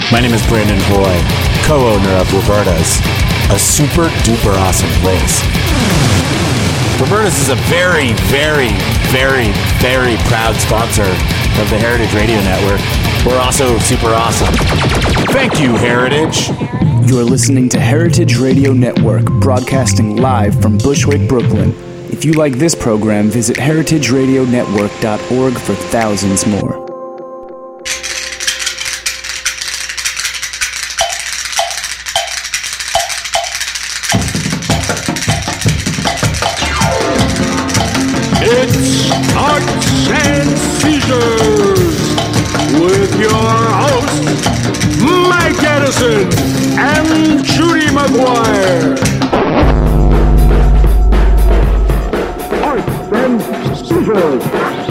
My name is Brandon Hoy, co-owner of Roberta's, a super duper awesome place. Roberta's is a very, very, very, very proud sponsor of the Heritage Radio Network. We're also super awesome. Thank you, Heritage. You're listening to Heritage Radio Network, broadcasting live from Bushwick, Brooklyn. If you like this program, visit heritageradionetwork.org for thousands more. It's Arts and Seizures with your hosts, Mike Edison and Judy McGuire. Arts and Seizures.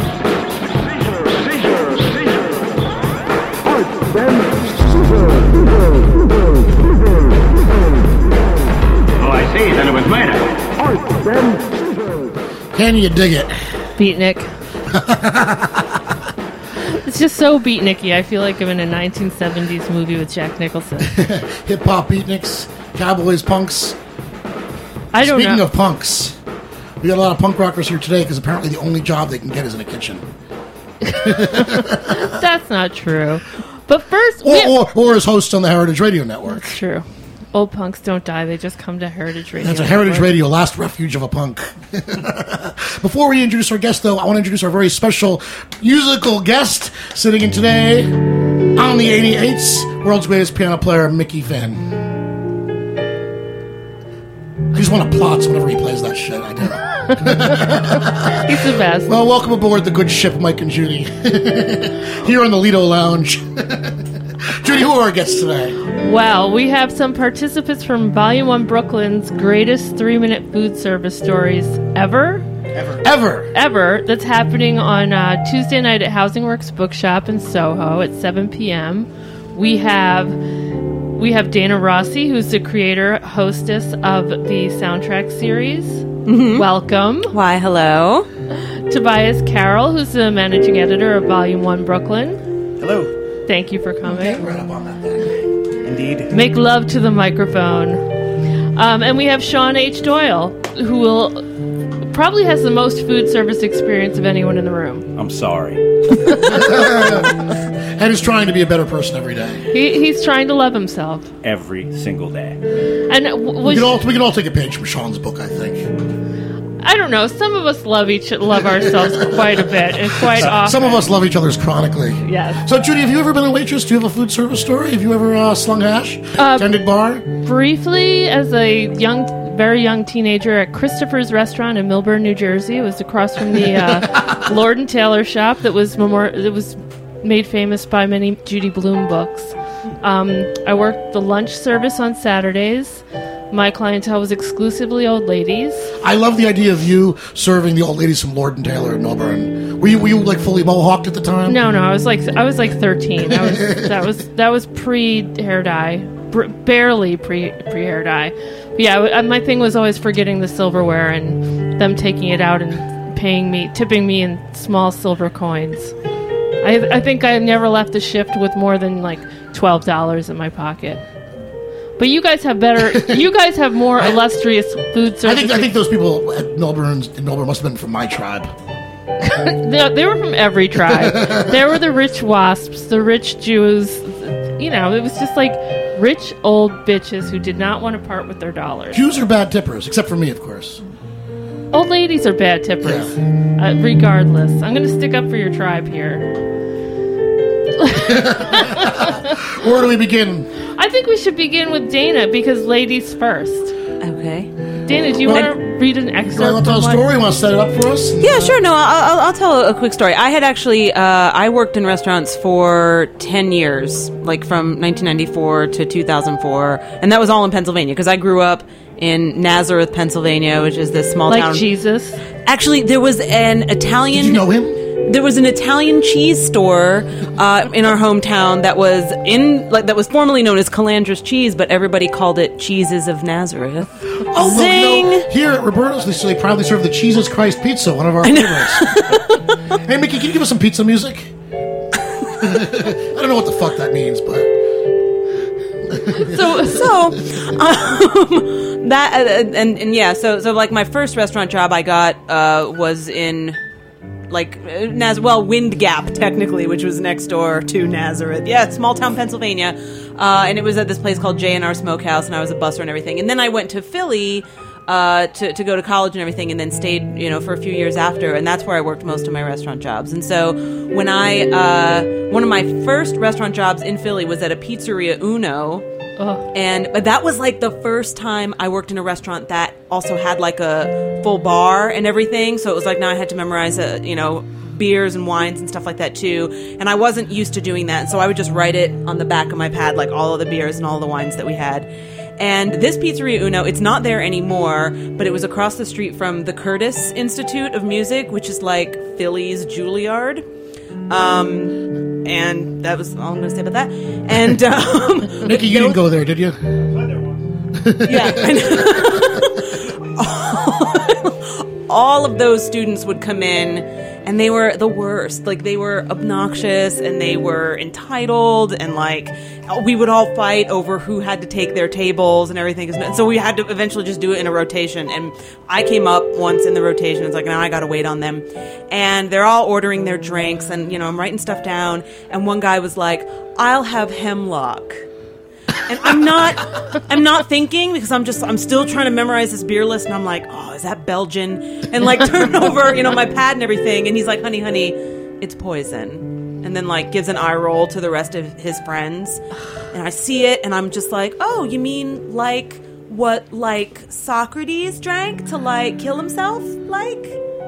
Arts and Seizures. Oh, I see. Then it was murder. Arts and Seizures. Can you dig it? Beatnik. It's just so beatniky. I feel like I'm in a 1970s movie with Jack Nicholson. Hip-hop beatniks, cowboys, punks. I don't Speaking know. of punks, we got a lot of punk rockers here today because apparently the only job they can get is in a kitchen. That's not true. But first... Or as hosts on the Heritage Radio Network. It's true. Old punks don't die. They just come to Heritage Radio. That's a Heritage Network. Radio, last refuge of a punk. Before we introduce our guest, though, I want to introduce our very special musical guest sitting in today on the 88s, world's greatest piano player, Mickey Finn. I just want to plot whenever he plays that shit. I do. He's the best. Well, welcome aboard the good ship, Mike and Judy. Here on the Lido Lounge. Judy, who are our guests today? Well, we have some participants from Volume 1 Brooklyn's greatest 3-minute food service stories ever. Ever. That's happening on Tuesday night at Housing Works Bookshop in Soho at 7 p.m. We have Dana Rossi, who's the creator, hostess of the soundtrack series. Mm-hmm. Welcome. Why, hello. Tobias Carroll, who's the managing editor of Volume 1 Brooklyn. Hello. Thank you for coming. Get right up on that thing. Indeed. Make love to the microphone. And we have Sean H. Doyle, who probably has the most food service experience of anyone in the room. I'm sorry. And is trying to be a better person every day. He's trying to love himself. Every single day. And We can all take a page from Sean's book, I think. I don't know. Some of us love ourselves quite a bit and quite often. Some of us love each other's chronically. Yes. So, Judy, have you ever been a waitress? Do you have a food service story? Have you ever slung hash? Tended bar? Briefly, as a very young teenager at Christopher's Restaurant in Millburn, New Jersey. It was across from the Lord & Taylor shop that was made famous by many Judy Blume books. I worked the lunch service on Saturdays. My clientele was exclusively old ladies. I love the idea of you serving the old ladies from Lord & Taylor in Millburn. Were you like fully mohawked at the time? No, I was like 13. That was pre-hair dye, barely pre-hair dye. But yeah, my thing was always forgetting the silverware and them taking it out and tipping me in small silver coins. I think I never left the shift with more than like $12 in my pocket. But you guys have more illustrious food service. I think those people at Millburn must have been from my tribe. They were from every tribe. There were the rich wasps, the rich Jews. You know, it was just like rich old bitches who did not want to part with their dollars. Jews are bad tippers, except for me, of course. Old ladies are bad tippers, regardless. I'm going to stick up for your tribe here. Where do we begin? I think we should begin with Dana, because ladies first. Okay. Dana, do you want to read an excerpt? You want to tell a story? You want to set it up for us? Yeah, sure. No, I'll tell a quick story. I had actually, I worked in restaurants for 10 years, like from 1994 to 2004, and that was all in Pennsylvania, because I grew up in Nazareth, Pennsylvania, which is this small town. Like Jesus? Actually, there was an Italian... Did you know him? There was an Italian cheese store in our hometown that was formerly known as Calandra's Cheese, but everybody called it Cheeses of Nazareth. Oh, Zing! Look, here at Roberta's, they proudly serve the Jesus Christ pizza, one of our favorites. Hey, Mickey, can you give us some pizza music? I don't know what the fuck that means, but... So like my first restaurant job I got was in Wind Gap technically, which was next door to Nazareth. Yeah, small town Pennsylvania, and it was at this place called J&R Smokehouse, and I was a busser and everything. And then I went to Philly to go to college and everything, and then stayed for a few years after, and that's where I worked most of my restaurant jobs. And so when one of my first restaurant jobs in Philly was at a Pizzeria Uno. But that was like the first time I worked in a restaurant that also had like a full bar and everything. So it was like now I had to memorize, beers and wines and stuff like that too. And I wasn't used to doing that. So I would just write it on the back of my pad, like all of the beers and all of the wines that we had. And this Pizzeria Uno, it's not there anymore, but it was across the street from the Curtis Institute of Music, which is like Philly's Juilliard. And that was all I'm going to say about that. And Nikki, you didn't go there, did you? Yeah. All of those students would come in, and they were the worst. Like, they were obnoxious, and they were entitled, and like we would all fight over who had to take their tables and everything. So we had to eventually just do it in a rotation. And I came up once in the rotation. It's like, now I got to wait on them. And they're all ordering their drinks, and I'm writing stuff down. And one guy was like, "I'll have hemlock." And I'm not thinking, because I'm still trying to memorize this beer list, and I'm like, oh, is that Belgian? And like turn over, my pad and everything, and he's like, honey, it's poison. And then like gives an eye roll to the rest of his friends, and I see it, and I'm just like, oh, you mean like what like Socrates drank to like kill himself, like?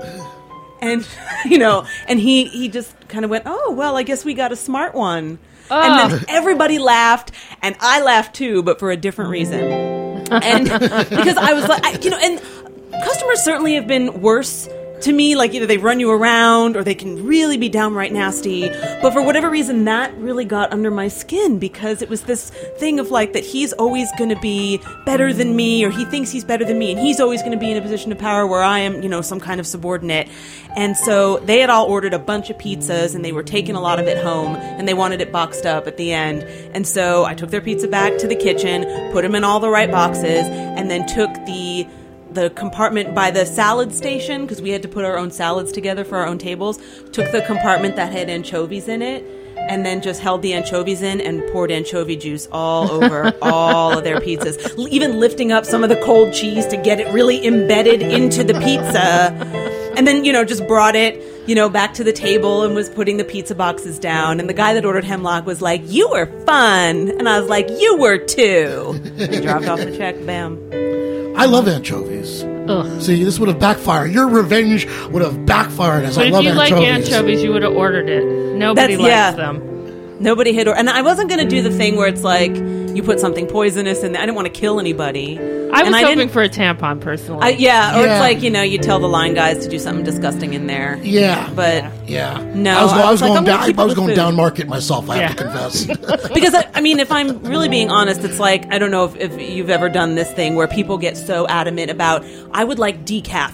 And and he just kind of went, oh, well, I guess we got a smart one. And then everybody laughed, and I laughed too, but for a different reason. And because I was like, and customers certainly have been worse to me. Like, either they run you around, or they can really be downright nasty. But for whatever reason, that really got under my skin, because it was this thing of like that he's always going to be better than me, or he thinks he's better than me, and he's always going to be in a position of power where I am, some kind of subordinate. And so they had all ordered a bunch of pizzas, and they were taking a lot of it home, and they wanted it boxed up at the end. And so I took their pizza back to the kitchen, put them in all the right boxes, and then took the compartment by the salad station, because we had to put our own salads together for our own tables, took the compartment that had anchovies in it, and then just held the anchovies in and poured anchovy juice all over all of their pizzas, even lifting up some of the cold cheese to get it really embedded into the pizza. And then, just brought it, back to the table and was putting the pizza boxes down. And the guy that ordered hemlock was like, "You were fun." And I was like, "You were too." He dropped off the check. Bam. I love anchovies. Ugh. See, this would have backfired. Your revenge would have backfired, as But I if love you anchovies. like anchovies, you would have ordered it. Nobody likes them. Nobody had, and I wasn't going to do the thing where it's like you put something poisonous in there. I didn't want to kill anybody. I was hoping for a tampon, personally. Or it's like, you tell the line guys to do something disgusting in there. Yeah. But no. I was like, going going down market myself, I have to confess. Because, if I'm really being honest, it's like, I don't know if you've ever done this thing where people get so adamant about, I would like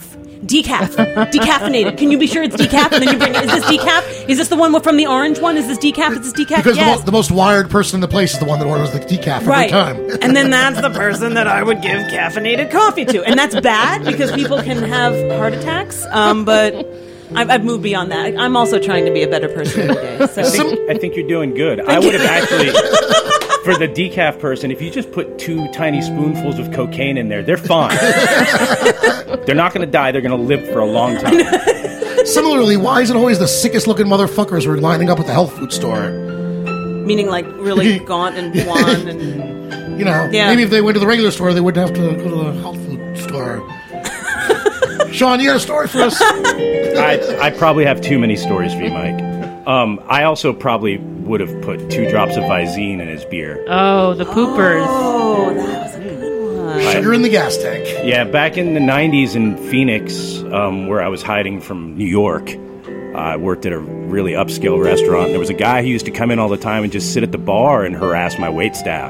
decaffeinated. Can you be sure it's decaf? And then you bring it. Is this decaf? Is this the one from the orange one? Is this decaf? Is this decaf? Because yes. the most wired person in the place is the one that orders the decaf every time. And then that's the person that I would give caffeinated coffee to. And that's bad because people can have heart attacks. But I've moved beyond that. I'm also trying to be a better person every day. So. I think you're doing good. I would have actually... For the decaf person, if you just put 2 tiny spoonfuls of cocaine in there, they're fine. They're not going to die. They're going to live for a long time. Similarly, why is it always the sickest-looking motherfuckers who are lining up at the health food store? Meaning, like, really gaunt and wan and... Maybe if they went to the regular store, they wouldn't have to go to the health food store. Sean, you got a story for us? I probably have too many stories for you, Mike. I also probably would have put 2 drops of Visine in his beer. Oh, the poopers. Oh, that was a good one. Sugar in the gas tank. Yeah, back in the 90s in Phoenix, where I was hiding from New York, I worked at a really upscale restaurant. There was a guy who used to come in all the time and just sit at the bar and harass my waitstaff.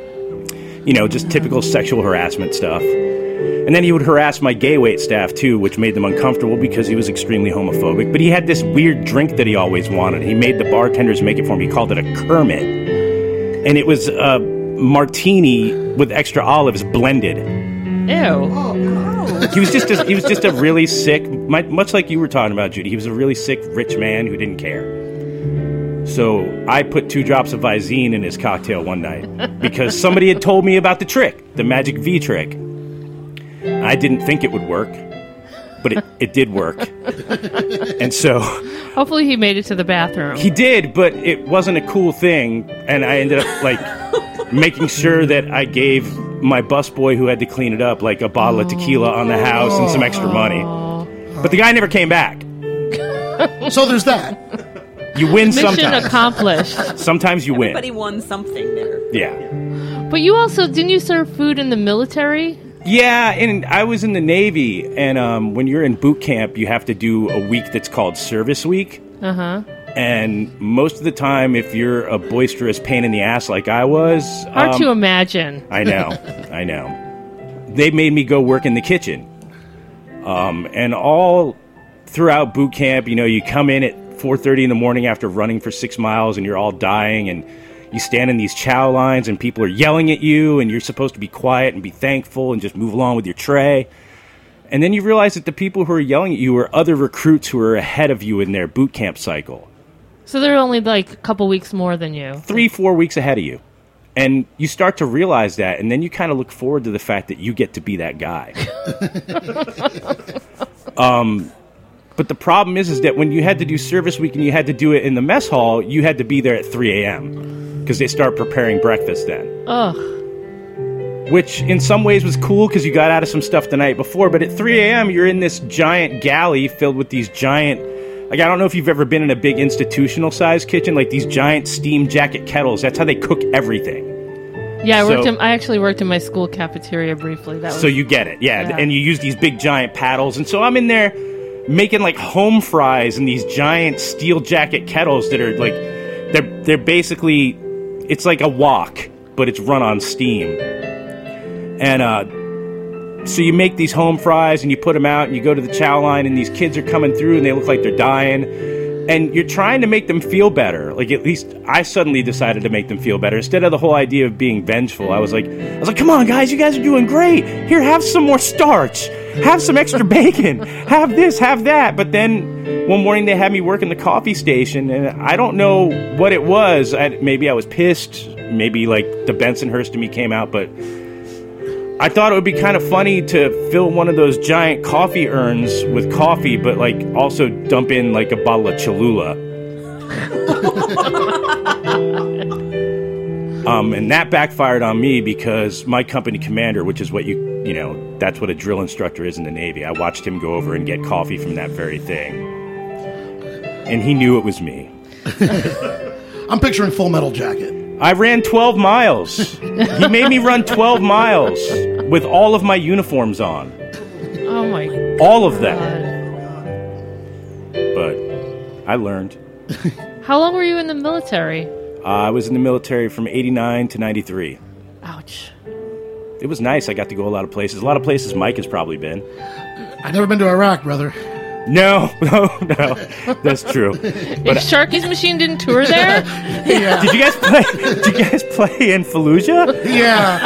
Just typical sexual harassment stuff. And then he would harass my gay waitstaff, too, which made them uncomfortable because he was extremely homophobic. But he had this weird drink that he always wanted. He made the bartenders make it for him. He called it a Kermit. And it was martini with extra olives blended. Ew. He was just a really sick, much like you were talking about, Judy. He was a really sick rich man who didn't care. So I put 2 drops of Visine in his cocktail one night because somebody had told me about the trick, the Magic V trick. I didn't think it would work, but it did work. And so... Hopefully he made it to the bathroom. He did, but it wasn't a cool thing, and I ended up, making sure that I gave my busboy who had to clean it up, a bottle of tequila on the house and some extra money. But the guy never came back. So there's that. You win Mission sometimes. accomplished. Sometimes you win. Everybody won something there. Yeah. But you also, didn't you serve food in the military? Yeah, and I was in the Navy, and when you're in boot camp, you have to do a week that's called Service Week. Uh-huh. And most of the time, if you're a boisterous pain in the ass like I was... Hard to imagine. I know. They made me go work in the kitchen. And all throughout boot camp, you come in at 4:30 in the morning after running for 6 miles, and you're all dying, and you stand in these chow lines, and people are yelling at you, and you're supposed to be quiet and be thankful and just move along with your tray. And then you realize that the people who are yelling at you are other recruits who are ahead of you in their boot camp cycle. So they're only a couple weeks more than you. 3-4 weeks ahead of you. And you start to realize that, and then you kind of look forward to the fact that you get to be that guy. But the problem is that when you had to do Service Week and you had to do it in the mess hall, you had to be there at 3 a.m. because they start preparing breakfast then. Ugh. Which in some ways was cool because you got out of some stuff the night before, but at 3 a.m. you're in this giant galley filled with these giant... I don't know if you've ever been in a big institutional-sized kitchen, these giant steam jacket kettles. That's how they cook everything. Yeah, I actually worked in my school cafeteria briefly. So you get it, yeah. And you use these big giant paddles. And so I'm in there making home fries in these giant steel jacket kettles that are they're basically, it's like a wok, but it's run on steam. And so you make these home fries and you put them out and you go to the chow line and these kids are coming through and they look like they're dying. And you're trying to make them feel better. At least I suddenly decided to make them feel better. Instead of the whole idea of being vengeful, I was like, come on, guys, you guys are doing great. Here, have some more starch. Have some extra bacon. Have this, have that. But then one morning they had me work in the coffee station, and I don't know what it was. Maybe I was pissed. Maybe, the Bensonhurst in me came out, but... I thought it would be kind of funny to fill one of those giant coffee urns with coffee, but also dump in a bottle of Cholula. And that backfired on me because my company commander, which is what that's what a drill instructor is in the Navy. I watched him go over and get coffee from that very thing. And he knew it was me. I'm picturing Full Metal Jacket. I ran 12 miles. He made me run 12 miles with all of my uniforms on. Oh, my God. All of them. But I learned. How long were you in the military? I was in the military from 89 to 93. Ouch. It was nice. I got to go a lot of places. A lot of places Mike has probably been. I've never been to Iraq, brother. No. That's true. But Sharky's Machine didn't tour there? Yeah. Did you guys play in Fallujah? Yeah.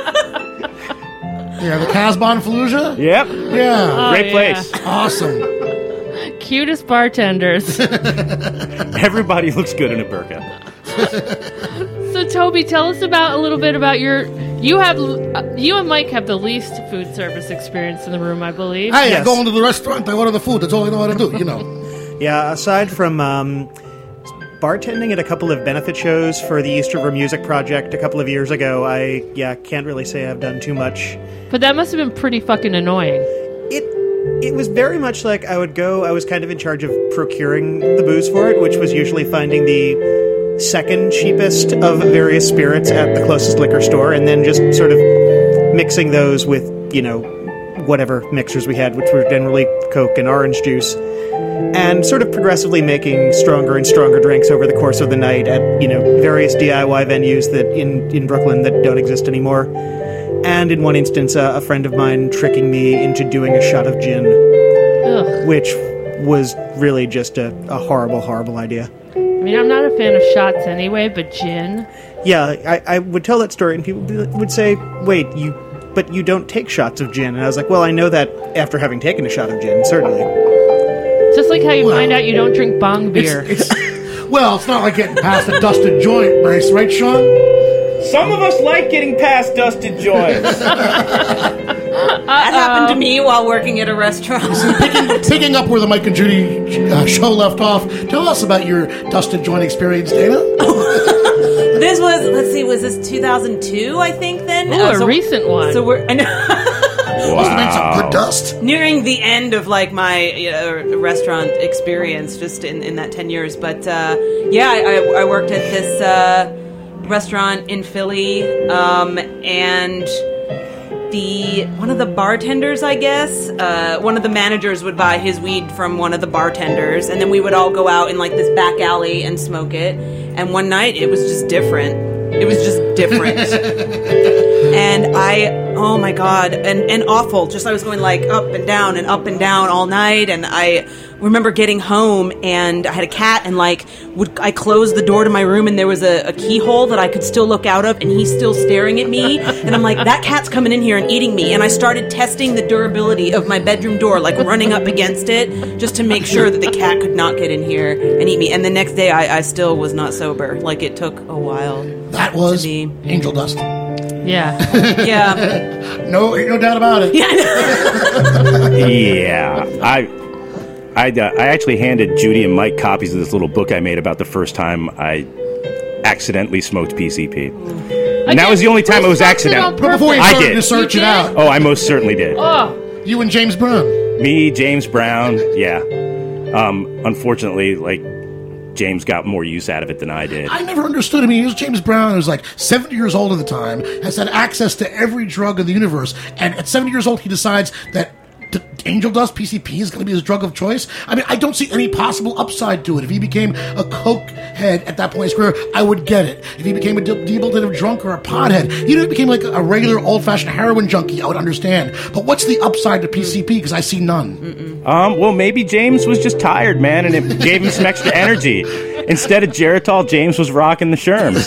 Yeah, the Casbah in Fallujah? Yep. Yeah. Great place. Awesome. Cutest bartenders. Everybody looks good in a burqa. So, Toby, tell us a little bit about you and Mike have the least food service experience in the room, I believe. Hey, Yes. I go into the restaurant, I order the food. That's all I know how to do, Yeah, aside from bartending at a couple of benefit shows for the East River Music Project a couple of years ago, I can't really say I've done too much. But that must have been pretty fucking annoying. It was very much like I was kind of in charge of procuring the booze for it, which was usually finding the second cheapest of various spirits at the closest liquor store, and then just sort of mixing those with, whatever mixers we had, which were generally Coke and orange juice, and sort of progressively making stronger and stronger drinks over the course of the night at, various DIY venues that in Brooklyn that don't exist anymore. And in one instance, a friend of mine tricking me into doing a shot of gin, Ugh. which was really just a horrible, horrible idea. mean, I'm not a fan of shots anyway, but gin. Yeah, I would tell that story, and people would say, "Wait, but you don't take shots of gin." And I was like, "Well, I know that after having taken a shot of gin, certainly." Just like how you find out you don't drink bong beer. Well, it's not like getting past a dusted joint, right, Sean? Some of us like getting past dusted joints. That happened to me while working at a restaurant. Picking up where the Mike and Judy show left off, tell us about your dusted joint experience, Dana. This was, was this 2002, I think, then? Ooh, a recent one. So I know. Must have been some good dust. Nearing the end of, like, my restaurant experience, just in that 10 years. But, I worked at this restaurant in Philly, and one of the bartenders, I guess, one of the managers would buy his weed from one of the bartenders, and then we would all go out in, like, this back alley and smoke it. And one night, it was just different. It was just different. And oh my God, and awful. Just I was going, like, up and down all night, and I remember getting home, and I had a cat, and, like, I closed the door to my room, and there was a keyhole that I could still look out of, and he's still staring at me, and I'm like, that cat's coming in here and eating me, and I started testing the durability of my bedroom door, like, running up against it, just to make sure that the cat could not get in here and eat me, and the next day, I still was not sober. Like, it took a while. That was angel dust. Yeah. Yeah. No, ain't no doubt about it. Yeah. I actually handed Judy and Mike copies of this little book I made about the first time I accidentally smoked PCP. And that was the only time it was accidental. But before you started to search it out. Oh, I most certainly did. Oh. You and James Brown. Me, James Brown, yeah. Unfortunately, like, James got more use out of it than I did. I never understood. I mean, he was James Brown, who was like 70 years old at the time, has had access to every drug in the universe, and at 70 years old, he decides that angel dust, PCP, is going to be his drug of choice. I mean, I don't see any possible upside to it. If he became a coke head at that point in his career, I would get it. If he became a debilitative drunk or a pothead, even if he became like a regular old-fashioned heroin junkie, I would understand. But what's the upside to PCP? Because I see none. Well, maybe James was just tired, man, and it gave him some extra energy. Instead of Geritol, James was rocking the Sherms.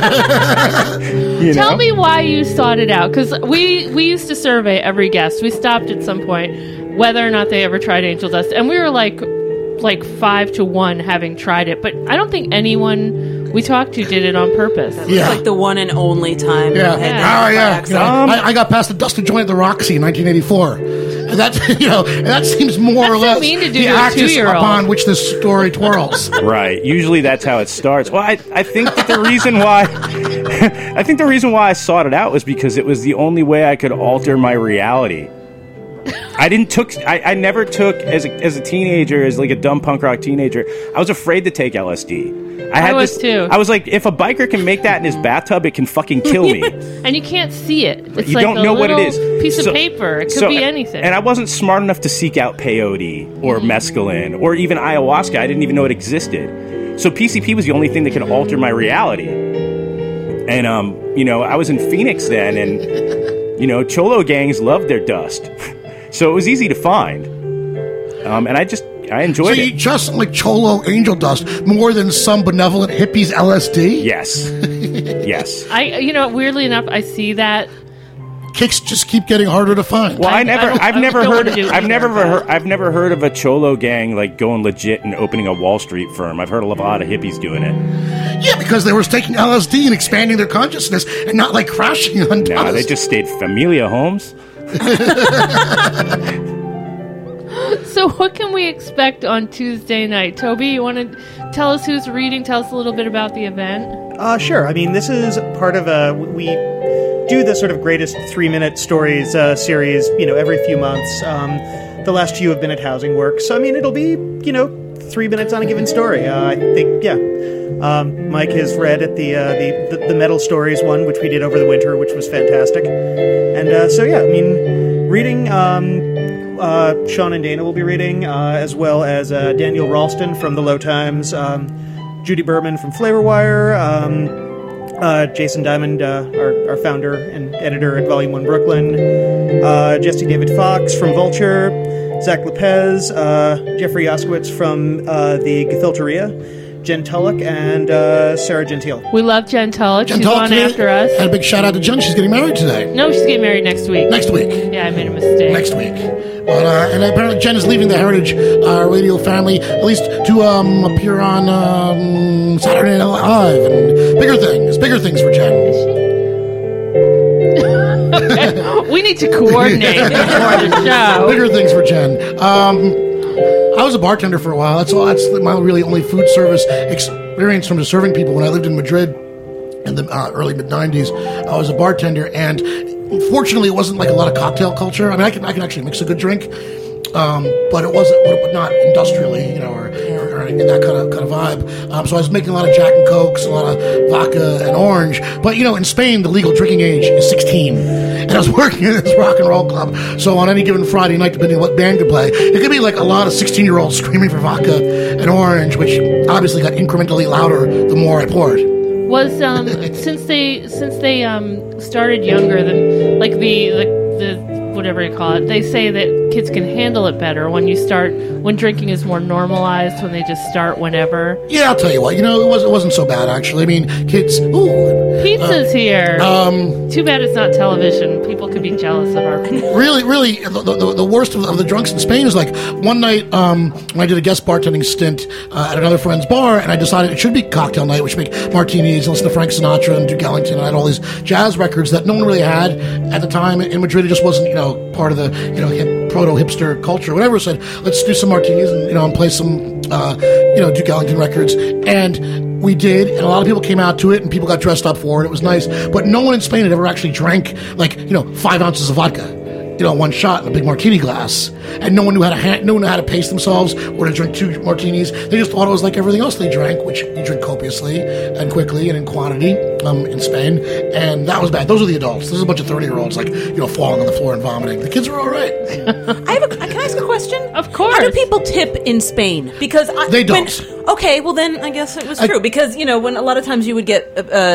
Tell me why you sought it out, because we used to survey every guest. We stopped at some point whether or not they ever tried angel dust, and we were like 5-1 having tried it, but I don't think anyone we talked to did it on purpose. That was like the one and only time. I got past the dusted joint at the Roxy in 1984. And that seems more or less mean to do the to a axis 2-year-old. upon which this story twirls. Right. Usually that's how it starts. Well, I think that the reason why I sought it out was because it was the only way I could alter my reality. I never took as a teenager, as like a dumb punk rock teenager, I was afraid to take LSD. I was too. I was like, if a biker can make that in his bathtub, it can fucking kill me. And you can't see it. It's you like don't know what it is. Piece of paper. It could be anything. And I wasn't smart enough to seek out peyote or mescaline or even ayahuasca. I didn't even know it existed. So PCP was the only thing that could alter my reality. And I was in Phoenix then, and cholo gangs loved their dust. So it was easy to find. And I enjoyed it. So you just like cholo angel dust more than some benevolent hippies LSD? Yes. Yes. Weirdly enough, I see that. Kicks just keep getting harder to find. Well, I've never heard of a cholo gang like going legit and opening a Wall Street firm. I've heard a lot of hippies doing it. Yeah, because they were taking LSD and expanding their consciousness and not like crashing on dust. No, they just stayed familia homes. So what can we expect on Tuesday night? Toby, you want to tell us who's reading? Tell us a little bit about the event. Sure. I mean, this is part of we do the sort of greatest 3-minute stories series, every few months. The last few have been at Housing Works. So, I mean, it'll be, 3 minutes on a given story. I think, yeah. Mike has read at the Metal Stories one, which we did over the winter, which was fantastic. And reading, Sean and Dana will be reading, as well as Daniel Ralston from The Low Times, Judy Berman from Flavor Wire, Jason Diamond, our founder and editor at Volume 1 Brooklyn, Jesse David Fox from Vulture, Zach Lopez, Jeffrey Yaskowitz from the Gethilteria, Jen Tulloch and Sarah Gentile. We love Jen Tulloch. She's Tulloch on today, after us. And a big shout out to Jen. She's getting married today. No, she's getting married next week. Next week. Yeah, I made a mistake. Next week. But, and apparently Jen is leaving the Heritage Radio family, at least to appear on Saturday Night Live and bigger things for Jen. We need to coordinate before the show. Bigger things for Jen. I was a bartender for a while. That's my really only food service experience from serving people. When I lived in Madrid in the early mid-90s, I was a bartender, and fortunately, it wasn't like a lot of cocktail culture. I mean, I can actually mix a good drink, but it wasn't, but not industrially, or in that kind of vibe. So I was making a lot of Jack and Cokes, a lot of vodka and orange. But in Spain, the legal drinking age is 16, and I was working in this rock and roll club. So on any given Friday night, depending on what band could play, it could be like a lot of 16-year-olds screaming for vodka and orange, which obviously got incrementally louder the more I poured. Was since they started younger than like the whatever you call it, they say that kids can handle it better when drinking is more normalized, when they just start whenever. Yeah, I'll tell you what. It wasn't so bad actually. I mean, kids. Pizza's here. Too bad it's not television. People could be jealous of our pizza. Really, the worst of the drunks in Spain is like one night when I did a guest bartending stint at another friend's bar, and I decided it should be cocktail night, which make martinis and listen to Frank Sinatra and Duke Ellington, and I had all these jazz records that no one really had at the time in Madrid. It just wasn't part of the hip, proto-hipster culture, whatever. Said, let's do some martinis and play some Duke Ellington records, and we did, and a lot of people came out to it, and people got dressed up for it. It was nice, but no one in Spain had ever actually drank 5 ounces of vodka, one shot in a big martini glass, and no one knew how to pace themselves or to drink 2 martinis. They just thought it was like everything else they drank, which you drink copiously and quickly and in quantity in Spain, and that was bad. Those are the adults. There's a bunch of 30-year-olds falling on the floor and vomiting. The kids are all right. Can I ask a question? Of course. How do people tip in Spain? Because they don't. Okay, well then I guess it was true, because when a lot of times you would get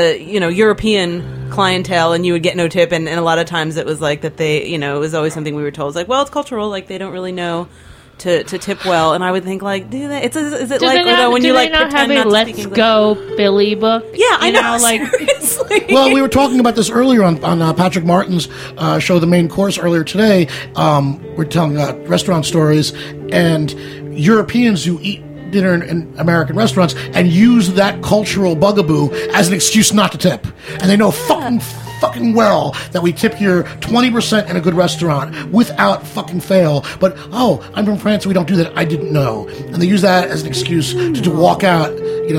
European clientele and you would get no tip, and a lot of times it was like that they it was always something we were told, like, well, it's cultural, like they don't really know to tip well, and I would think, like, do they? Is it like when you like pretend not to speak English? Let's Go Billy book? Yeah, I know. Seriously. Well, we were talking about this earlier on Patrick Martin's show, The Main Course, earlier today. We're telling restaurant stories, and Europeans who eat dinner in American restaurants and use that cultural bugaboo as an excuse not to tip. And they know fucking well that we tip here 20% in a good restaurant without fucking fail. But, I'm from France, so we don't do that. I didn't know. And they use that as an excuse to walk out,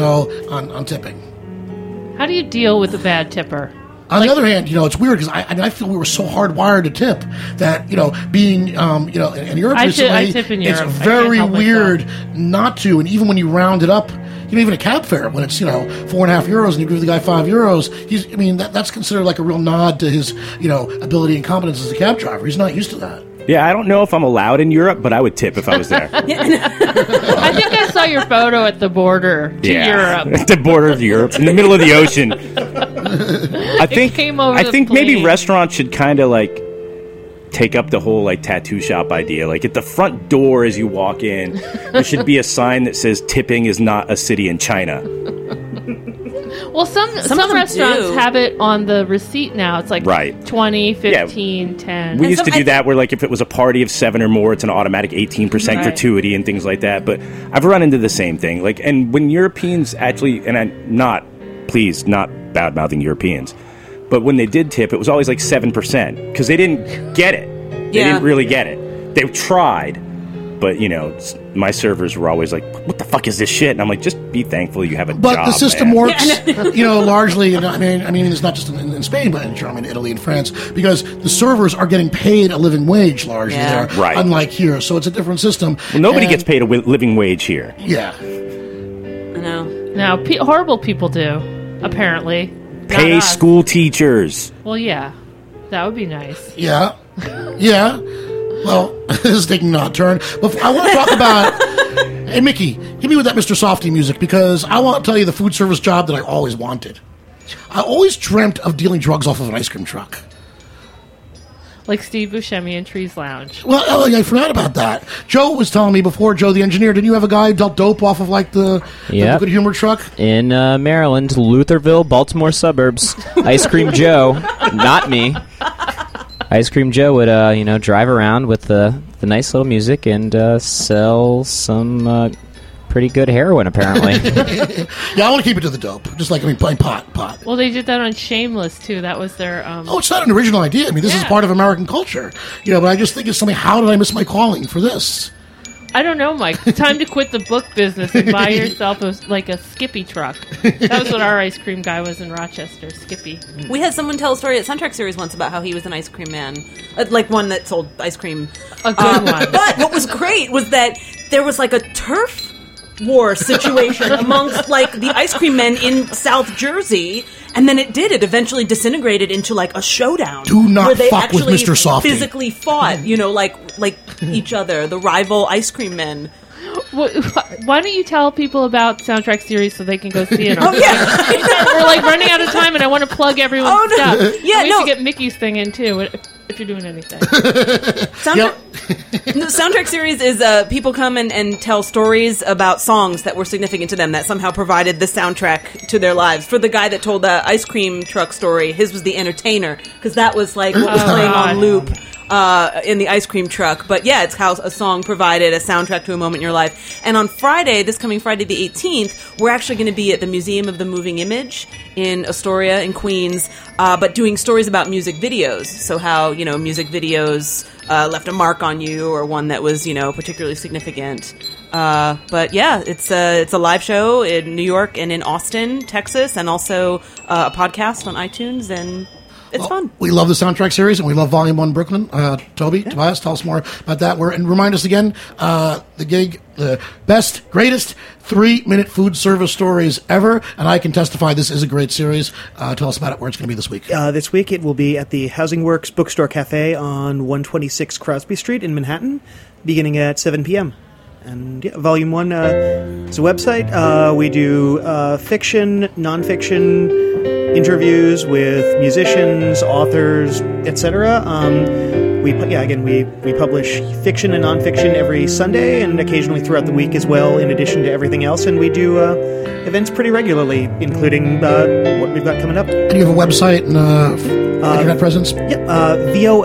on tipping. How do you deal with a bad tipper? On the other hand, it's weird because I feel we were so hardwired to tip that, being, in Europe I recently, tip in Europe. It's very weird not to. And even when you round it up, even a cab fare, when it's, €4.50 and you give the guy €5, that's considered like a real nod to his, ability and competence as a cab driver. He's not used to that. Yeah, I don't know if I'm allowed in Europe, but I would tip if I was there. I think I saw your photo at the border to Europe. At the border of Europe, in the middle of the ocean. I think maybe restaurants should kind of take up the whole tattoo shop idea. Like at the front door as you walk in, there should be a sign that says tipping is not a city in China. Well, some restaurants have it on the receipt now. It's like 20, 15, 10. We used to do that where if it was a party of 7 or more, it's an automatic 18% gratuity and things like that. But I've run into the same thing. And when Europeans actually, and I'm not bad-mouthing Europeans, but when they did tip, it was always 7% because they didn't get it. They didn't really get it. They tried, but my servers were always like, "What the fuck is this shit?" And I'm like, "Just be thankful you have a job." But the system works, largely. I mean, it's not just in Spain, but in Germany, Italy, and France, because the servers are getting paid a living wage largely there, unlike here. So it's a different system. Well, nobody gets paid a living wage here. Yeah. No. Now, horrible people do, apparently. Pay school teachers. Well, yeah. That would be nice. Yeah. Yeah. Well, this is taking an odd turn. But I want to talk about... Hey, Mickey, hit me with that Mr. Softy music, because I want to tell you the food service job that I always wanted. I always dreamt of dealing drugs off of an ice cream truck. like Steve Buscemi and Trees Lounge. Well, I forgot about that. Joe was telling me before, Joe the engineer, didn't you have a guy who dealt dope off of like the Good Humor truck? In Maryland, Lutherville, Baltimore suburbs. Ice Cream Joe, not me. Ice Cream Joe would, drive around with the nice little music and sell some pretty good heroin, apparently. Yeah, I want to keep it to the dope. Just like, playing pot. Well, they did that on Shameless, too. That was their... Oh, it's not an original idea. I mean, this is part of American culture. But I just think it's something, how did I miss my calling for this? I don't know, Mike. Time to quit the book business and buy yourself a Skippy truck. That was what our ice cream guy was in Rochester, Skippy. We had someone tell a story at Soundtrack Series once about how he was an ice cream man. Like one that sold ice cream. A good one. But what was great was that there was like a turf war situation amongst like the ice cream men in South Jersey, and then it eventually disintegrated into like a showdown. Do not where they fuck with actually Mr. Softy. physically fought, like each other, the rival ice cream men. Why don't you tell people about Soundtrack Series so they can go see it? Oh yeah, we're like running out of time, and I want to plug everyone's stuff. Yeah, we have to get Mickey's thing in too. If you're doing anything. Soundtrack Series is people come and tell stories about songs that were significant to them that somehow provided the soundtrack to their lives. For the guy that told the ice cream truck story, his was The Entertainer, because that was like what was playing on loop in the ice cream truck. But yeah, it's how a song provided a soundtrack to a moment in your life. And on Friday, this coming Friday the 18th, we're actually going to be at the Museum of the Moving Image in Astoria in Queens, but doing stories about music videos. So how, music videos left a mark on you, or one that was, particularly significant. But yeah, it's a live show in New York and in Austin, Texas, and also a podcast on iTunes, and it's fun. We love the Soundtrack Series, and we love Volume 1 Brooklyn. Tobias, tell us more about that. And remind us again, the gig, the best, greatest 3-minute food service stories ever, and I can testify this is a great series. Tell us about it, where it's going to be this week. This week it will be at the Housing Works Bookstore Cafe on 126 Crosby Street in Manhattan, beginning at 7 p.m. And yeah, Volume 1 is a website. We do fiction, nonfiction, interviews with musicians, authors, etc. We publish fiction and nonfiction every Sunday and occasionally throughout the week as well, in addition to everything else. And we do events pretty regularly, including what we've got coming up. And you have a website and internet presence? Yeah,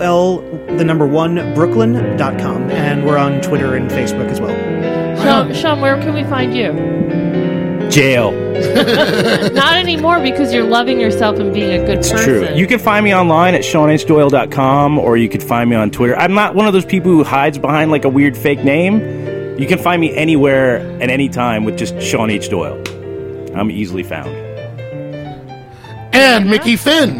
VOL1Brooklyn.com, and we're on Twitter and Facebook as well. Sean, where can we find you? Jail. Not anymore, because you're loving yourself and being a good person. It's true. You can find me online at SeanHDoyle.com, or you could find me on Twitter. I'm not one of those people who hides behind like a weird fake name. You can find me anywhere at any time with just Sean H. Doyle. I'm easily found. And Mickey Finn.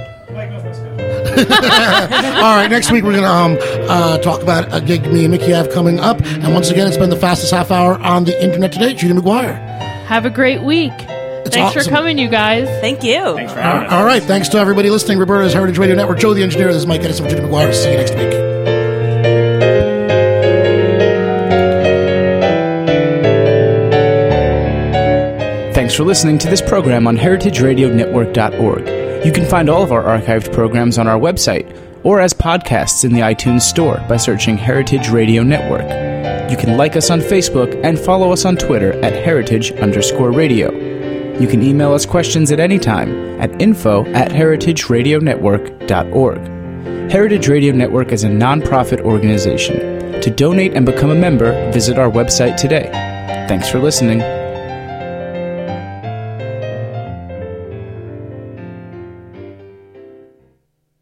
All right, next week we're going to talk about a gig me and Mickey have coming up. And once again, it's been the fastest half hour on the internet today. Judy McGuire. Have a great week. Thanks for coming, you guys. Thank you. Thanks for having us. All right, thanks to everybody listening. Roberta's Heritage Radio Network. Joe the Engineer. This is Mike Edison for Judy McGuire. See you next week. Thanks for listening to this program on heritageradionetwork.org. You can find all of our archived programs on our website or as podcasts in the iTunes Store by searching Heritage Radio Network. You can like us on Facebook and follow us on Twitter at @heritage_radio. You can email us questions at any time at info@heritageradionetwork.org. Heritage Radio Network is a non-profit organization. To donate and become a member, visit our website today. Thanks for listening.